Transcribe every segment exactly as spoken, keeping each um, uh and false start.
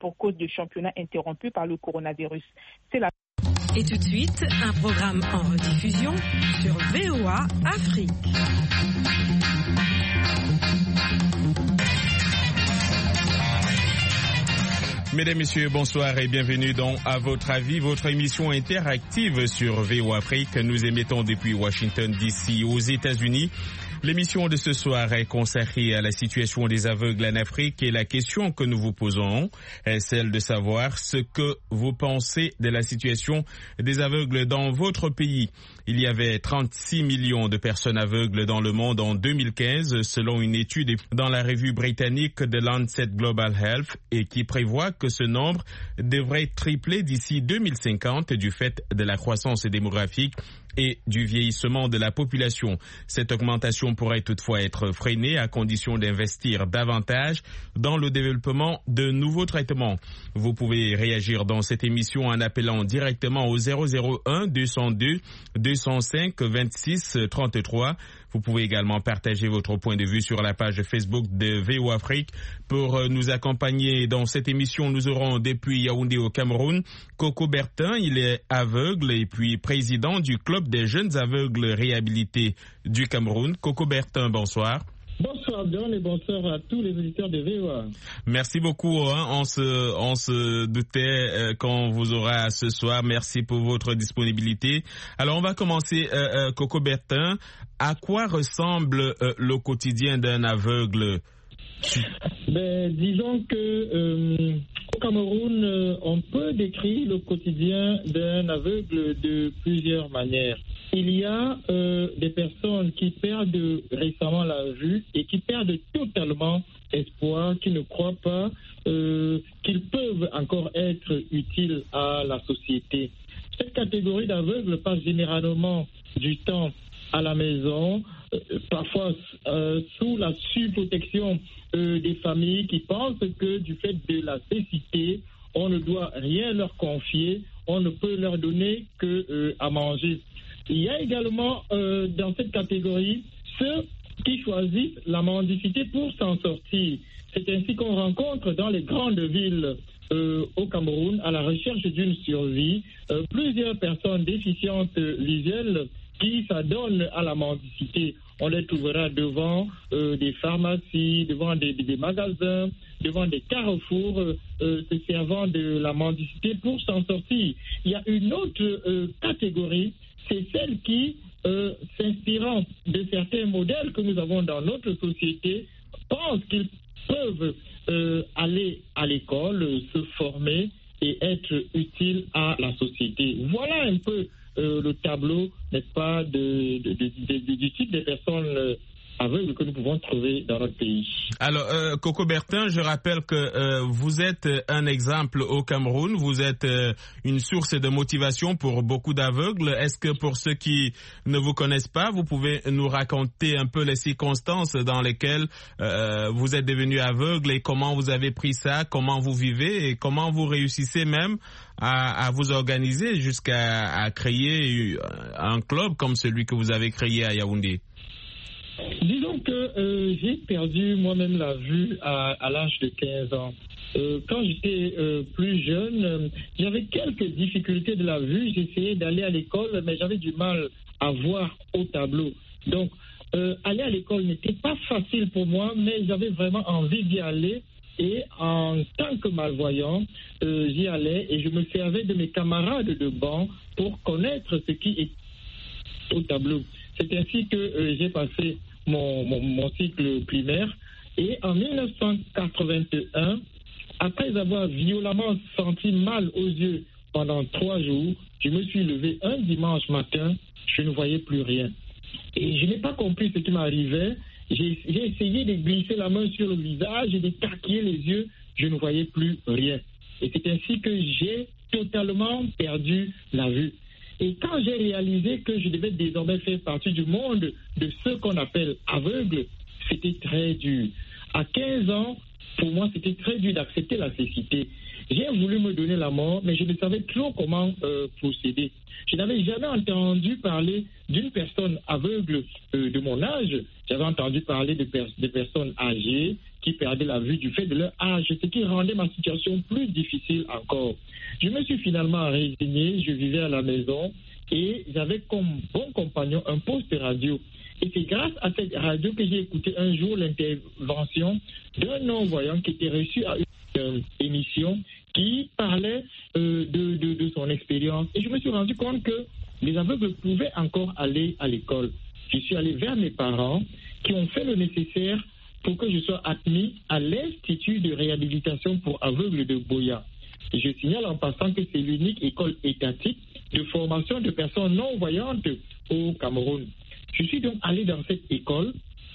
pour cause de championnat interrompu par le coronavirus. C'est la... Et tout de suite, un programme en rediffusion sur V O A Afrique. Mesdames, Messieurs, bonsoir et bienvenue dans À votre avis, votre émission interactive sur V O A Afrique. Nous émettons depuis Washington D C aux États-Unis. L'émission de ce soir est consacrée à la situation des aveugles en Afrique et la question que nous vous posons est celle de savoir ce que vous pensez de la situation des aveugles dans votre pays. Il y avait trente-six millions de personnes aveugles dans le monde en deux mille quinze, selon une étude dans la revue britannique de Lancet Global Health, et qui prévoit que ce nombre devrait tripler d'ici deux mille cinquante du fait de la croissance démographique et du vieillissement de la population. Cette augmentation pourrait toutefois être freinée à condition d'investir davantage dans le développement de nouveaux traitements. Vous pouvez réagir dans cette émission en appelant directement au zéro zéro un deux zéro deux deux zéro cinq vingt-six trente-trois. Vous pouvez également partager votre point de vue sur la page Facebook de V O Afrique. Pour nous accompagner dans cette émission, nous aurons depuis Yaoundé au Cameroun, Coco Bertin, il est aveugle et puis président du Club des jeunes aveugles réhabilités du Cameroun. Coco Bertin, bonsoir. Bonsoir John et bonsoir à tous les auditeurs de V O A. Merci beaucoup, hein. on, se, on se doutait euh, qu'on vous aura ce soir. Merci pour votre disponibilité. Alors on va commencer, euh, euh, Coco Bertin. À quoi ressemble euh, le quotidien d'un aveugle? Ben, disons que euh, au Cameroun, euh, on peut décrire le quotidien d'un aveugle de plusieurs manières. Il y a euh, des personnes qui perdent récemment la vue et qui perdent totalement espoir, qui ne croient pas euh, qu'ils peuvent encore être utiles à la société. Cette catégorie d'aveugles passe généralement du temps à la maison, euh, parfois euh, sous la surprotection euh, des familles qui pensent que du fait de la cécité, on ne doit rien leur confier, on ne peut leur donner que euh, à manger. Il y a également euh, dans cette catégorie ceux qui choisissent la mendicité pour s'en sortir. C'est ainsi qu'on rencontre dans les grandes villes euh, au Cameroun, à la recherche d'une survie, euh, plusieurs personnes déficientes visuelles qui s'adonnent à la mendicité. On les trouvera devant euh, des pharmacies, devant des, des, des magasins, devant des carrefours, euh, euh, se servant de la mendicité pour s'en sortir. Il y a une autre euh, catégorie, c'est celle qui, euh, s'inspirant de certains modèles que nous avons dans notre société, pensent qu'ils peuvent euh, aller à l'école, se former et être utiles à la société. Voilà un peu euh, le tableau, n'est-ce pas, de, de, de, de, du type de personnes euh, aveugles que nous pouvons trouver dans notre pays. Alors, euh, Coco Bertin, je rappelle que euh, vous êtes un exemple au Cameroun, vous êtes euh, une source de motivation pour beaucoup d'aveugles. Est-ce que pour ceux qui ne vous connaissent pas, vous pouvez nous raconter un peu les circonstances dans lesquelles euh, vous êtes devenu aveugle et comment vous avez pris ça, comment vous vivez et comment vous réussissez même à, à vous organiser jusqu'à à créer un club comme celui que vous avez créé à Yaoundé? Disons que euh, j'ai perdu moi-même la vue à, à l'âge de quinze ans. Euh, quand j'étais euh, plus jeune, euh, j'avais quelques difficultés de la vue. J'essayais d'aller à l'école, mais j'avais du mal à voir au tableau. Donc, euh, aller à l'école n'était pas facile pour moi, mais j'avais vraiment envie d'y aller. Et en tant que malvoyant, euh, j'y allais et je me servais de mes camarades de banc pour connaître ce qui est au tableau. C'est ainsi que euh, j'ai passé mon, mon, mon cycle primaire. Et en dix-neuf cent quatre-vingt-un, après avoir violemment senti mal aux yeux pendant trois jours, je me suis levé un dimanche matin, je ne voyais plus rien. Et je n'ai pas compris ce qui m'arrivait. J'ai, j'ai essayé de glisser la main sur le visage et d'écarquiller les yeux, je ne voyais plus rien. Et c'est ainsi que j'ai totalement perdu la vue. Et quand j'ai réalisé que je devais désormais faire partie du monde de ceux qu'on appelle aveugles, c'était très dur. À quinze ans, pour moi, c'était très dur d'accepter la cécité. J'ai voulu me donner la mort, mais je ne savais trop comment euh, procéder. Je n'avais jamais entendu parler d'une personne aveugle euh, de mon âge. J'avais entendu parler de, per- de personnes âgées qui perdaient la vue du fait de leur âge, ce qui rendait ma situation plus difficile encore. Je me suis finalement résigné, je vivais à la maison et j'avais comme bon compagnon un poste radio. Et c'est grâce à cette radio que j'ai écouté un jour l'intervention d'un non-voyant qui était reçu à une euh, émission qui parlait euh, de, de, de son expérience. Et je me suis rendu compte que les aveugles pouvaient encore aller à l'école. Je suis allé vers mes parents qui ont fait le nécessaire pour que je sois admis à l'Institut de réhabilitation pour aveugles de Boya. Et je signale en passant que c'est l'unique école étatique de formation de personnes non-voyantes au Cameroun. Je suis donc allé dans cette école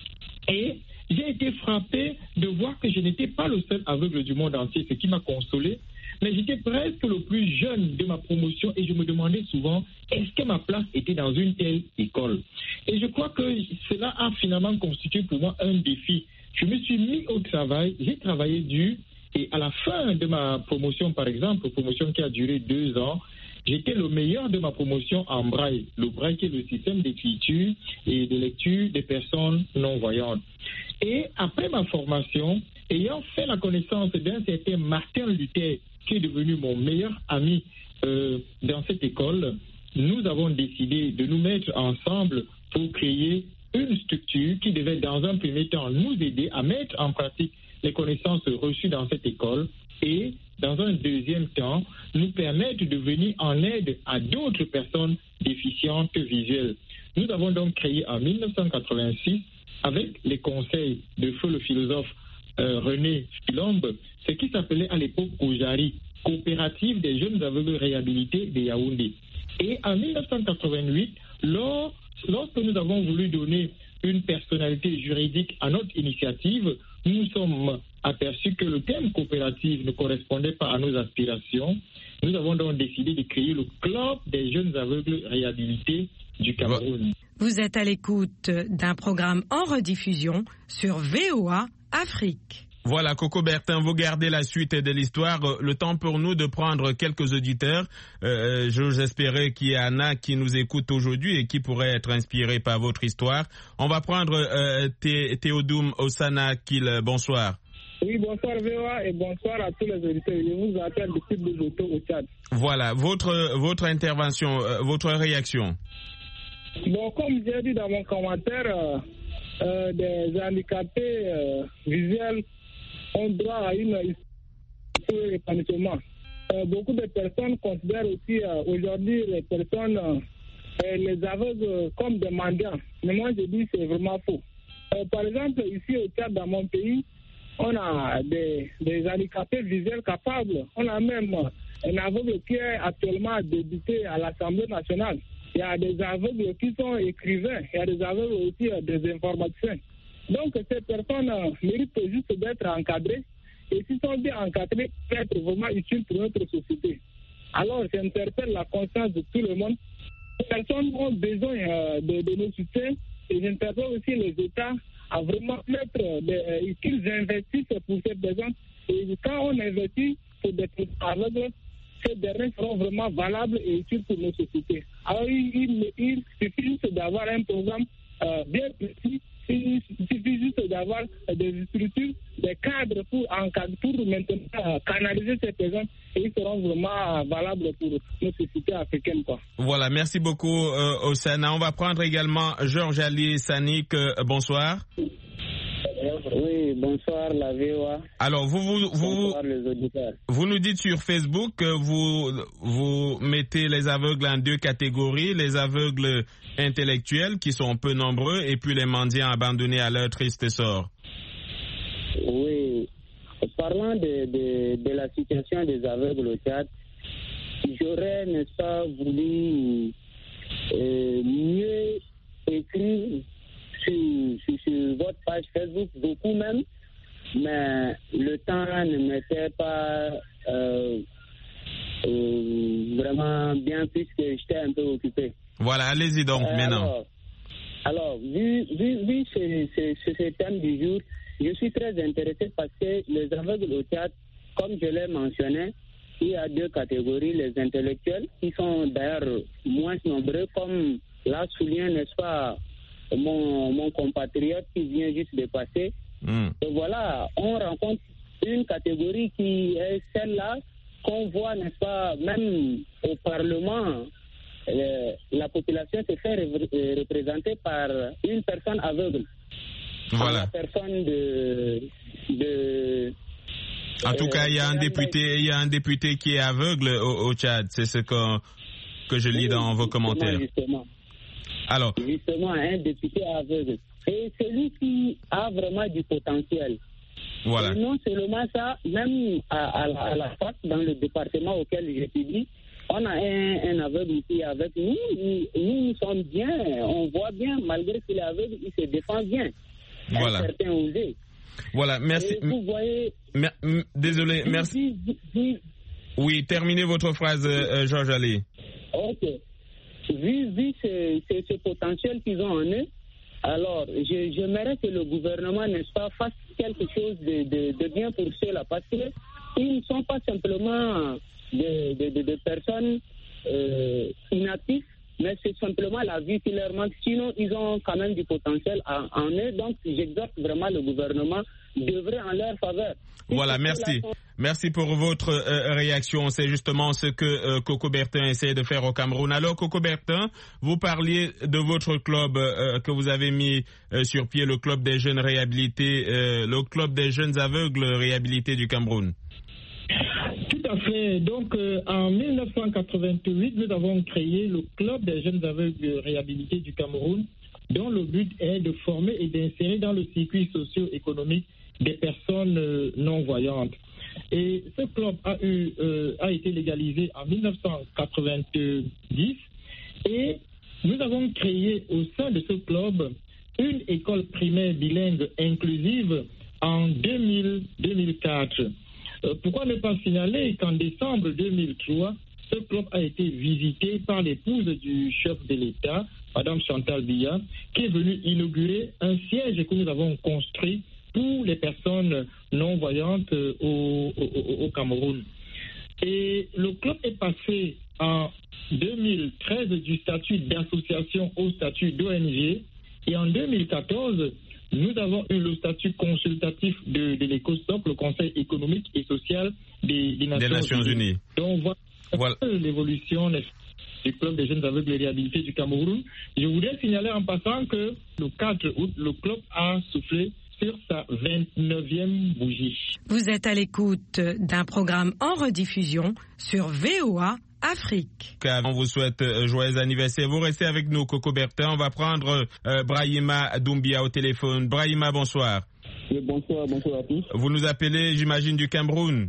et j'ai été frappé de voir que je n'étais pas le seul aveugle du monde entier, ce qui m'a consolé. Mais j'étais presque le plus jeune de ma promotion et je me demandais souvent est-ce que ma place était dans une telle école. Et je crois que cela a finalement constitué pour moi un défi. Je me suis mis au travail, j'ai travaillé dur et à la fin de ma promotion, par exemple, promotion qui a duré deux ans, j'étais le meilleur de ma promotion en braille. Le braille qui est le système d'écriture et de lecture des personnes non-voyantes. Et après ma formation, ayant fait la connaissance d'un certain Martin Luther, qui est devenu mon meilleur ami euh, dans cette école, nous avons décidé de nous mettre ensemble pour créer une structure qui devait dans un premier temps nous aider à mettre en pratique les connaissances reçues dans cette école et dans un deuxième temps nous permettre de venir en aide à d'autres personnes déficientes visuelles. Nous avons donc créé en dix-neuf cent quatre-vingt-six avec les conseils de feu le philosophe euh, René Philombe, ce qui s'appelait à l'époque Kojari, coopérative des jeunes aveugles réhabilités de Yaoundé. Et en dix-neuf cent quatre-vingt-huit, lors, lorsque nous avons voulu donner une personnalité juridique à notre initiative, nous nous sommes aperçus que le terme coopérative ne correspondait pas à nos aspirations. Nous avons donc décidé de créer le Club des jeunes aveugles réhabilités du Cameroun. Vous êtes à l'écoute d'un programme en rediffusion sur V O A Afrique. Voilà, Coco Bertin, vous gardez la suite de l'histoire. Le temps pour nous de prendre quelques auditeurs. Euh, J'espérais qu'il y en a qui nous écoutent aujourd'hui et qui pourraient être inspirés par votre histoire. On va prendre euh, Théodoum Osana Kil. Bonsoir. Oui, bonsoir V O A et bonsoir à tous les auditeurs. Je vous appelle depuis Bouzouto au Tchad. Voilà, votre, votre intervention, euh, votre réaction. Bon, comme j'ai dit dans mon commentaire, euh, euh, des handicapés euh, visuels ont droit à une épanouissement. Euh, beaucoup de personnes considèrent aussi euh, aujourd'hui les personnes, euh, les aveugles comme des mendiants. Mais moi je dis que c'est vraiment faux. Euh, par exemple, ici au Tchad, dans mon pays, on a des, des handicapés visuels capables. On a même un aveugle qui est actuellement député à l'Assemblée nationale. Il y a des aveugles qui sont écrivains. Il y a des aveugles aussi des informaticiens. Donc, ces personnes euh, méritent juste d'être encadrées. Et s'ils sont bien encadrés, peuvent être vraiment utiles pour notre société. Alors, j'interpelle la conscience de tout le monde. Les personnes ont besoin euh, de, de nos soutiens. Et j'interpelle aussi les États à vraiment mettre, des, euh, qu'ils investissent pour ces personnes. Et quand on investit pour des personnes aveugles, ces derniers seront vraiment valables et utiles pour nos sociétés. Alors, il, il, il suffit juste d'avoir un programme euh, bien précis. Il suffit juste d'avoir des structures, des cadres pour encadrer, pour maintenant canaliser ces personnes et ils seront vraiment valables pour nos sociétés africaines, quoi. Voilà, merci beaucoup euh, Osana. On va prendre également Georges Ali Sanik. Euh, bonsoir. Oui, bonsoir la V O A. Alors, vous, vous, vous, bonsoir les auditeurs. Vous nous dites sur Facebook que vous, vous mettez les aveugles en deux catégories, les aveugles intellectuels qui sont peu nombreux et puis les mendiants abandonnés à leur triste sort. Oui, parlant de, de, de la situation des aveugles au Tchad, j'aurais, n'est-ce pas, voulu euh, mieux écrire Sur, sur, sur votre page Facebook, beaucoup même, mais le temps ne m'était pas euh, euh, vraiment bien puisque j'étais un peu occupé. Voilà, allez-y donc euh, maintenant. Alors, alors vu, vu, vu ce, ce, ce, ce thème du jour, je suis très intéressé parce que les aveugles au Tchad, comme je l'ai mentionné, il y a deux catégories, les intellectuels, qui sont d'ailleurs moins nombreux, comme l'a souligné, n'est-ce pas, Mon, mon compatriote qui vient juste de passer, Mmh. Et voilà, on rencontre une catégorie qui est celle-là qu'on voit, n'est-ce pas, même au Parlement, euh, la population se fait ré- représenter par une personne aveugle. Voilà. La personne de... de en tout euh, cas, il y a un député, il y a un député qui est aveugle au, au Tchad. C'est ce que, que je lis oui, dans vos commentaires. Justement. Alors. Justement, un député aveugle. Et celui qui a vraiment du potentiel. Voilà. Et non seulement ça, même à, à, la, à la fac, dans le département auquel j'étudie, on a un, un aveugle ici avec nous. Nous, nous sommes bien, on voit bien, malgré qu'il est aveugle, il se défend bien. Voilà. Un certain osé. Voilà, merci. Et vous voyez... Mer désolé, vu, merci. Vu, vu, oui, terminez votre phrase, euh, Georges Ali. Ok. Vu, vu ce, ce, ce potentiel qu'ils ont en eux, alors je, j'aimerais que le gouvernement, n'est-ce pas, fasse quelque chose de, de, de bien pour ceux-là, parce qu'ils ne sont pas simplement des de, de, de personnes euh, inactives, mais c'est simplement la vie qui leur manque. Sinon, ils ont quand même du potentiel en, en eux. Donc, j'exhorte vraiment le gouvernement devrait en leur faveur. Voilà, merci. Merci pour votre euh, réaction. C'est justement ce que euh, Coco Bertin essaie de faire au Cameroun. Alors, Coco Bertin, vous parliez de votre club euh, que vous avez mis euh, sur pied, le club des jeunes réhabilités, euh, le club des jeunes aveugles réhabilités du Cameroun. Tout à fait. Donc, euh, en mille neuf cent quatre-vingt-huit, nous avons créé le club des jeunes aveugles réhabilités du Cameroun, dont le but est de former et d'insérer dans le circuit socio-économique des personnes euh, non-voyantes. Et ce club a, eu, euh, a été légalisé en mille neuf cent quatre-vingt-dix et nous avons créé au sein de ce club une école primaire bilingue inclusive en deux mille, deux mille quatre. Euh, pourquoi ne pas signaler qu'en décembre deux mille trois, ce club a été visité par l'épouse du chef de l'État, Madame Chantal Biya, qui est venue inaugurer un siège que nous avons construit pour les personnes non-voyantes au, au, au Cameroun. Et le club est passé en deux mille treize du statut d'association au statut d'O N G et en deux mille quatorze, nous avons eu le statut consultatif de, de l'ECOSOC, le Conseil économique et social des, des Nations, des Nations Unies. Unies. Donc voilà, voilà. l'évolution du club des jeunes aveugles réhabilités du Cameroun. Je voudrais signaler en passant que le quatre août, le club a soufflé sur sa vingt-neuvième bougie. Vous êtes à l'écoute d'un programme en rediffusion sur V O A Afrique. On vous souhaite euh, joyeux anniversaire. Vous restez avec nous, Coco Bertin. On va prendre euh, Brahima Doumbia au téléphone. Brahima, bonsoir. Oui, bonsoir, bonsoir à tous. Vous nous appelez, j'imagine, du Cameroun.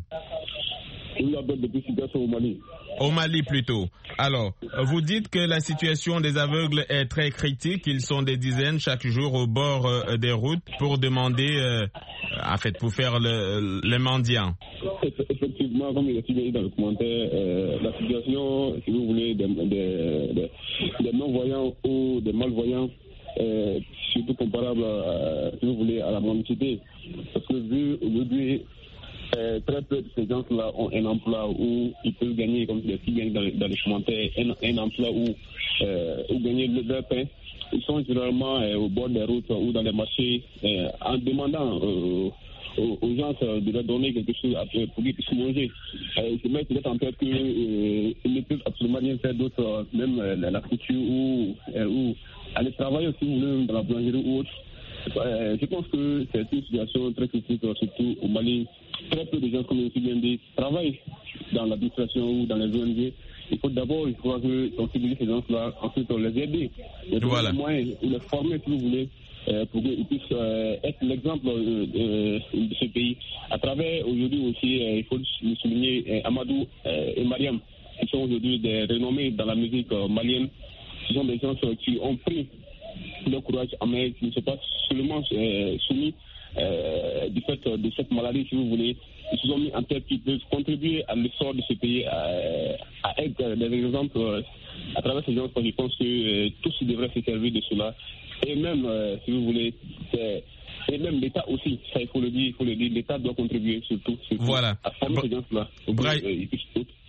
Je vous appelle depuis situation au Mali. Au Mali plutôt. Alors, vous dites que la situation des aveugles est très critique. Ils sont des dizaines chaque jour au bord euh, des routes pour demander, euh, en fait, pour faire le, le mendiant. Effectivement, comme il est dit dans le commentaire, euh, la situation, si vous voulez, des, des, des, des non-voyants ou des malvoyants, euh, surtout comparable, à, si vous voulez, à la mendicité. Parce que vu aujourd'hui, Euh, très peu de ces gens-là ont un emploi où ils peuvent gagner, comme je l'ai dit dans, dans les commentaires, un, un emploi où, euh, où gagner leur pain. Ils sont généralement euh, au bord des routes ou dans les marchés euh, en demandant euh, aux, aux gens de leur donner quelque chose pour qu'ils puissent manger. Euh, ils se mettent peut-être en tête qu'ils euh, ne peuvent absolument rien faire d'autre, même euh, la couture ou, euh, ou aller travailler aussi dans la boulangerie ou autre. Euh, je pense que c'est une situation très critique, surtout au Mali. Très peu de gens, comme je viens de dire, travaillent dans l'administration ou dans les O N G. Il faut d'abord, il faut sensibiliser ces gens-là, ensuite on les aider, les voilà. moyens, ou les former si vous voulez, euh, pour qu'ils puissent euh, être l'exemple euh, de, de ce pays. À travers aujourd'hui aussi, euh, il faut le souligner, euh, Amadou euh, et Mariam, qui sont aujourd'hui des renommés dans la musique euh, malienne. Ce sont des gens euh, qui ont pris le courage en main, qui ne sont pas seulement euh, soumis euh, du fait de cette maladie, si vous voulez. Ils se sont mis en tête qu'ils peuvent contribuer à l'essor de ce pays, à, à être des exemples euh, à travers ces gens. Je pense que euh, tous devraient se servir de cela. Et même, euh, si vous voulez, c'est, et même l'État aussi, ça il faut le dire, il faut le dire, l'État doit contribuer surtout, surtout voilà. à former ces gens-là. Bra-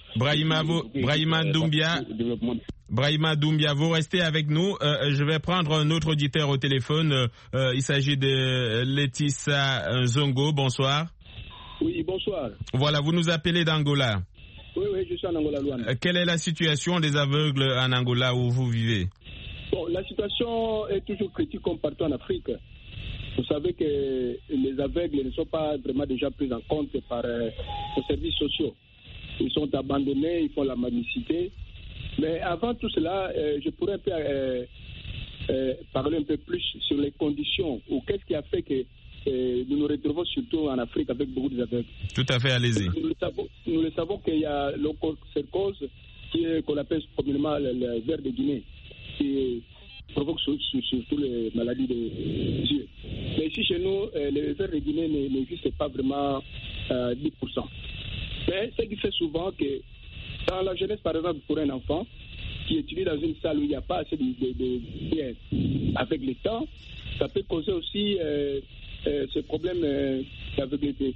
Brahima, vous, Brahima Doumbia, Brahima Doumbia, vous restez avec nous. Euh, je vais prendre un autre auditeur au téléphone. Euh, il s'agit de Laetitia Zongo. Bonsoir. Oui, bonsoir. Voilà, vous nous appelez d'Angola. Oui, oui, je suis en Angola, Luanda. Euh, quelle est la situation des aveugles en Angola où vous vivez? Bon, la situation est toujours critique comme partout en Afrique. Vous savez que les aveugles ne sont pas vraiment déjà pris en compte par euh, les services sociaux. Ils sont abandonnés, ils font la mendicité. Mais avant tout cela, euh, je pourrais un peu euh, euh, parler un peu plus sur les conditions ou qu'est-ce qui a fait que euh, nous nous retrouvons surtout en Afrique avec beaucoup d'aveugles. Tout à fait, allez-y. Nous le savons, nous le savons qu'il y a l'onchocercose qui est qu'on appelle communément le, le ver de Guinée, qui provoque surtout sur, sur les maladies des yeux. Mais ici chez nous, euh, le ver de Guinée n'existe pas vraiment euh, dix pour cent. Mais ce qui fait souvent que dans la jeunesse, par exemple, pour un enfant qui étudie dans une salle où il n'y a pas assez de, de, de bien avec le temps, ça peut causer aussi euh, euh, ce problème euh, d'aveugleté.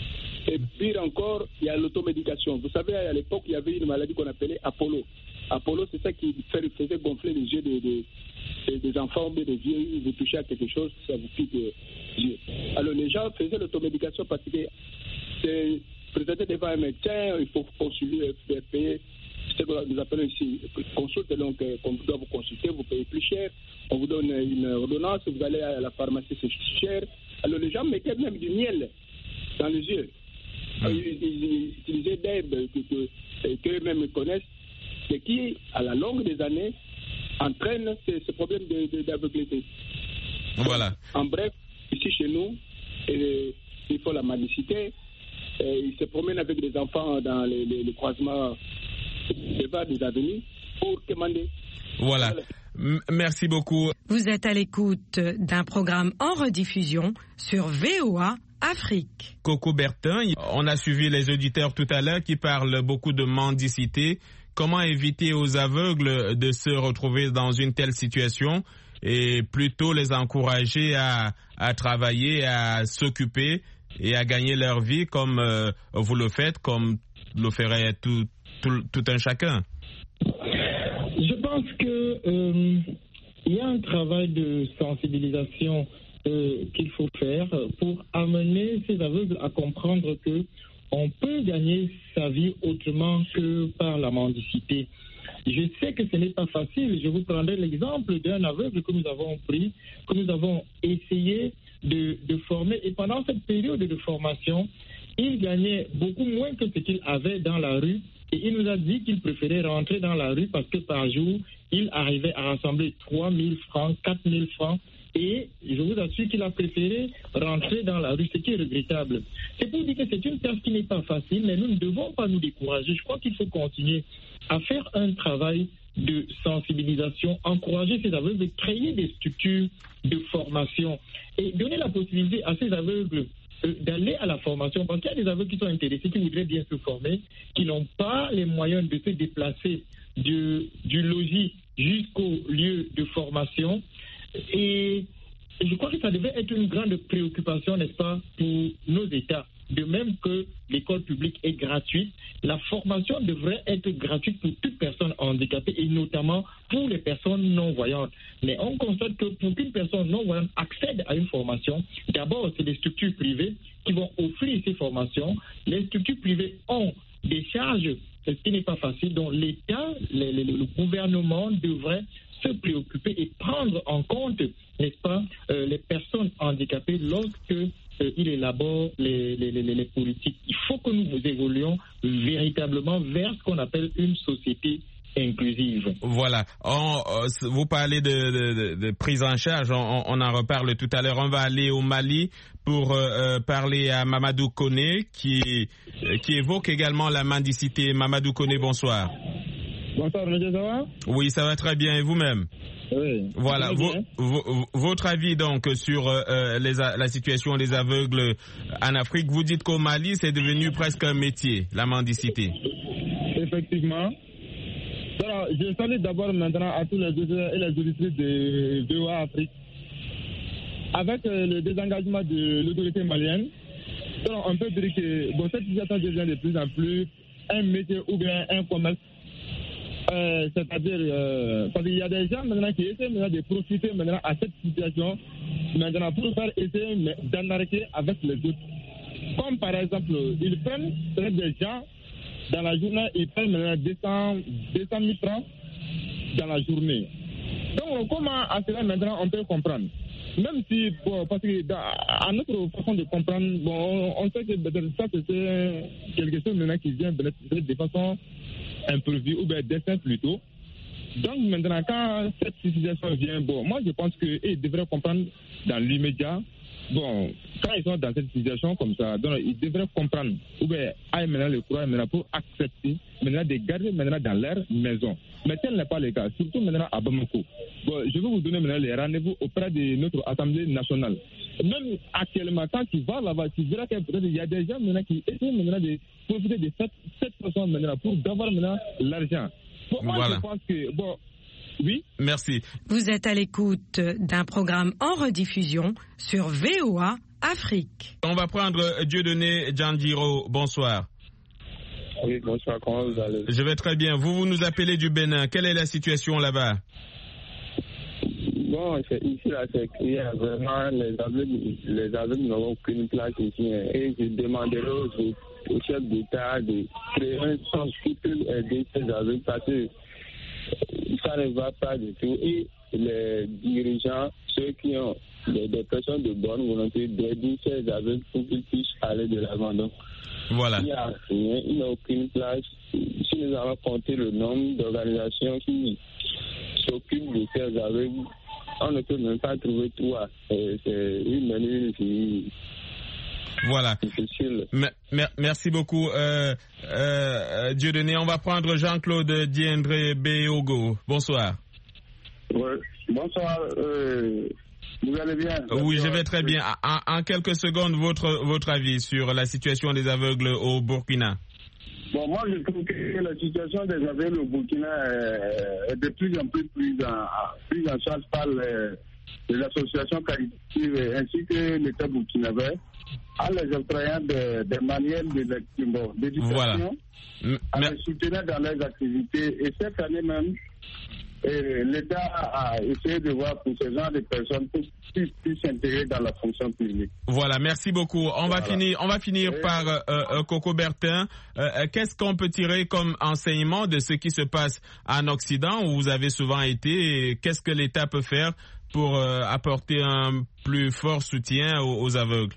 Et pire encore, il y a l'automédication. Vous savez, à l'époque, il y avait une maladie qu'on appelait Apollo. Apollo, c'est ça qui faisait gonfler les yeux des, des, des enfants, des vieux, vous touchez à quelque chose, ça vous pique les yeux. Alors les gens faisaient l'automédication parce que c'est présenter devant un médecin, il faut consulter, payer, c'est ce que nous appelons ici, consulte, donc on doit vous consulter, vous payez plus cher, on vous donne une ordonnance, vous allez à la pharmacie, c'est cher. Alors les gens mettaient même du miel dans les yeux. Ils, ils, ils utilisaient d'herbes qu'eux-mêmes connaissent, et qui, à la longue des années, entraînent ce, ce problème d'aveugleté. Voilà. En bref, ici chez nous, et, il faut la mendicité. Et ils se promènent avec des enfants dans les, les, les croisements des avenues pour commander. Voilà. M- merci beaucoup. Vous êtes à l'écoute d'un programme en rediffusion sur V O A Afrique. Coco Bertin, on a suivi les auditeurs tout à l'heure qui parlent beaucoup de mendicité. Comment éviter aux aveugles de se retrouver dans une telle situation et plutôt les encourager à, à travailler, à s'occuper et à gagner leur vie comme euh, vous le faites, comme le ferait tout, tout, tout un chacun? Je pense que euh, il y a un travail de sensibilisation euh, qu'il faut faire pour amener ces aveugles à comprendre que on peut gagner sa vie autrement que par la mendicité. Je sais que ce n'est pas facile. Je vous prendrai l'exemple d'un aveugle que nous avons pris, que nous avons essayé de, de former. Et pendant cette période de formation, il gagnait beaucoup moins que ce qu'il avait dans la rue. Et il nous a dit qu'il préférait rentrer dans la rue parce que par jour, il arrivait à rassembler trois mille francs, quatre mille francs. Et je vous assure qu'il a préféré rentrer dans la rue, ce qui est regrettable. C'est pour dire que c'est une tâche qui n'est pas facile, mais nous ne devons pas nous décourager. Je crois qu'il faut continuer à faire un travail de sensibilisation, encourager ces aveugles, de créer des structures de formation et donner la possibilité à ces aveugles euh, d'aller à la formation. Parce qu'il y a des aveugles qui sont intéressés, qui voudraient bien se former, qui n'ont pas les moyens de se déplacer du, du logis jusqu'au lieu de formation. Et je crois que ça devait être une grande préoccupation, n'est-ce pas, pour nos États. De même que l'école publique est gratuite, la formation devrait être gratuite pour toute personne handicapée et notamment pour les personnes non-voyantes. Mais on constate que pour qu'une personne non-voyante accède à une formation, d'abord, c'est les structures privées qui vont offrir ces formations. Les structures privées ont des charges, ce qui n'est pas facile. Donc l'État, le, le, le gouvernement devrait se préoccuper et prendre en compte, n'est-ce pas, euh, les personnes handicapées lorsque euh, il élabore les, les, les, les politiques. Il faut que nous évoluions véritablement vers ce qu'on appelle une société inclusive. Voilà. On, vous parlez de, de, de, de prise en charge, on, on en reparle tout à l'heure. On va aller au Mali pour euh, parler à Mamadou Koné qui, qui évoque également la mendicité. Mamadou Koné, bonsoir. Bonsoir, monsieur, ça va? Oui, ça va très bien. Et vous-même? Oui. Voilà. Vo, vo, votre avis donc sur euh, les, la situation des aveugles en Afrique. Vous dites qu'au Mali, c'est devenu presque un métier, la mendicité. Effectivement. Alors, je salue d'abord maintenant à tous les auditeurs et les auditrices de V O A Afrique. Avec euh, le désengagement de l'autorité malienne, alors on peut dire que bon, cette situation devient de plus en plus un métier ou bien un commerce. Euh, c'est-à-dire, euh, parce qu'il y a des gens maintenant qui essaient maintenant de profiter maintenant à cette situation, maintenant pour faire essayer d'en arrêter avec les autres. Comme par exemple, ils prennent des gens dans la journée, ils prennent maintenant deux cent mille francs dans la journée. Donc, comment à cela maintenant on peut comprendre? Même si, bon, parce que dans, à notre façon de comprendre, bon, on, on sait que ça c'est quelque chose maintenant qui vient de façon imprévue ou bien destin plutôt. Donc maintenant, quand cette situation vient, bon, moi je pense qu'ils devraient comprendre dans l'immédiat. Bon, quand ils sont dans cette situation comme ça, donc ils devraient comprendre ou bien aillent maintenant le courage maintenant pour accepter maintenant de garder maintenant dans leur maison. Mais tel n'est pas le cas, surtout maintenant à Bamako. Bon, je vais vous donner maintenant les rendez-vous auprès de notre Assemblée nationale. Même actuellement, quand tu vas là-bas, tu verras qu'il y a des gens maintenant qui essaient maintenant de profiter de cette, cette façon maintenant pour avoir maintenant l'argent. Bon, moi voilà. Je pense que, bon, oui. Merci. Vous êtes à l'écoute d'un programme en rediffusion sur V O A Afrique. On va prendre Dieudonné Djandiro. Bonsoir. Oui, bonsoir. Comment vous allez? Je vais très bien. Vous, vous nous appelez du Bénin. Quelle est la situation là-bas? Bon, c'est, ici, là, c'est qu'il y a vraiment les aveugles, les aveugles n'ont aucune place ici. Et je demanderai aux, aux chefs d'État de créer un centre qui peut aider ces aveugles parce que ça ne va pas du tout. Et les dirigeants, ceux qui ont des, des personnes de bonne volonté, d'aider ces aveugles pour qu'ils puissent aller de l'avant. Donc, voilà. Il n'y a rien, il n'y a aucune place. Si nous allons compter le nombre d'organisations qui s'occupent de ces aveugles, on ne peut même pas trouver trois. C'est, c'est une manière qui... Voilà. M- merci beaucoup, euh, euh, Dieudonné. On va prendre Jean-Claude Diendré Béogo. Bonsoir. Oui, bonsoir. Euh, vous allez bien? Oui, je vais très bien. En, en quelques secondes, votre, votre avis sur la situation des aveugles au Burkina. Bon, moi, je trouve que la situation des aveugles au Burkina est, est de plus en plus prise en, plus en charge par les, les associations caritatives ainsi que l'État burkinabé, en les octroyant des, des manuels de lecture, d'éducation, voilà. en les soutenant dans leurs activités. Et cette année même, et l'État a essayé de voir pour ce genre de personnes pour qu'ils puissent s'intégrer dans la fonction publique. Voilà, merci beaucoup. On voilà. va finir, on va finir et... par euh, euh, Coco Bertin. Euh, qu'est-ce qu'on peut tirer comme enseignement de ce qui se passe en Occident où vous avez souvent été et qu'est-ce que l'État peut faire pour euh, apporter un plus fort soutien aux, aux aveugles?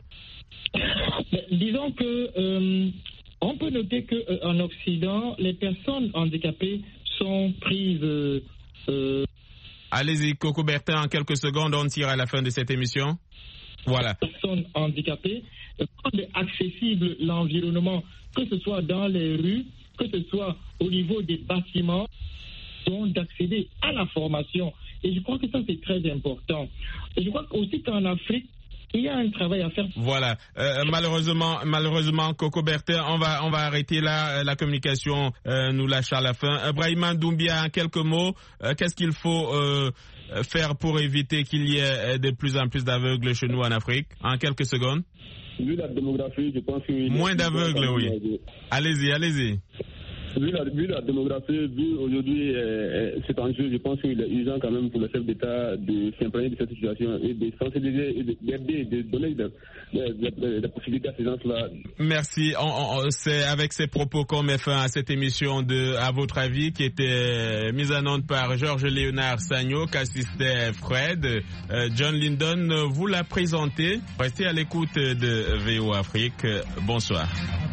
Disons que euh, on peut noter que euh, en Occident, les personnes handicapées sont prises. Euh, Euh... Allez-y, Coco Bertin, en quelques secondes, on tire à la fin de cette émission. Voilà. Les personnes handicapées rendent accessible l'environnement, que ce soit dans les rues, que ce soit au niveau des bâtiments, donc d'accéder à la formation. Et je crois que ça, c'est très important. Et je crois aussi qu'en Afrique, il y a un travail à faire. Voilà. Euh, malheureusement, malheureusement, Coco Bertin, on va, on va arrêter là. La communication euh, nous lâche à la fin. Euh, Brahima Doumbia, en quelques mots, euh, qu'est-ce qu'il faut euh, faire pour éviter qu'il y ait de plus en plus d'aveugles chez nous en Afrique? En quelques secondes. Vu la démographie, je pense que... Moins d'aveugles, oui. Allez-y, allez-y. Vu la, vu la démographie, vu aujourd'hui euh, cet enjeu, je pense qu'il est urgent quand même pour le chef d'État de s'imprégner de cette situation et de sensibiliser et d'aider, de, de donner la possibilité à ces gens-là. Merci. On, on, c'est avec ces propos qu'on met fin à cette émission de À votre avis qui était mise en onde par Georges Léonard Sagno, qu'assistait Fred. Euh, John Lyndon vous l'a présenté. Restez à l'écoute de V O Afrique. Bonsoir.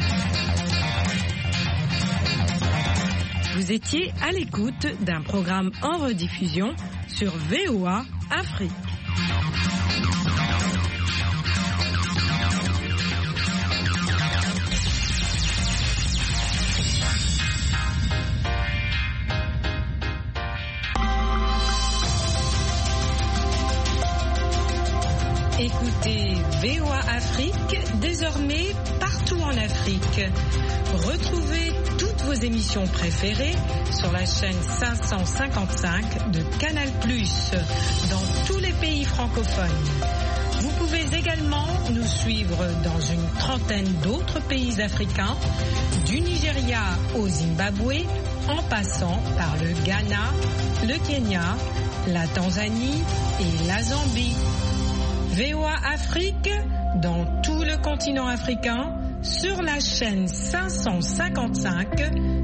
Vous étiez à l'écoute d'un programme en rediffusion sur V O A Afrique. Écoutez V O A Afrique désormais partout en Afrique. Retrouvez toutes vos émissions préférées sur la chaîne cinq cent cinquante-cinq de Canal plus, dans tous les pays francophones. Vous pouvez pouvez également nous suivre dans une trentaine d'autres pays africains, du Nigeria au Zimbabwe, en passant par le Ghana, le Kenya, la Tanzanie et la Zambie. V O A Afrique, dans tout le continent africain, sur la chaîne cinq cent cinquante-cinq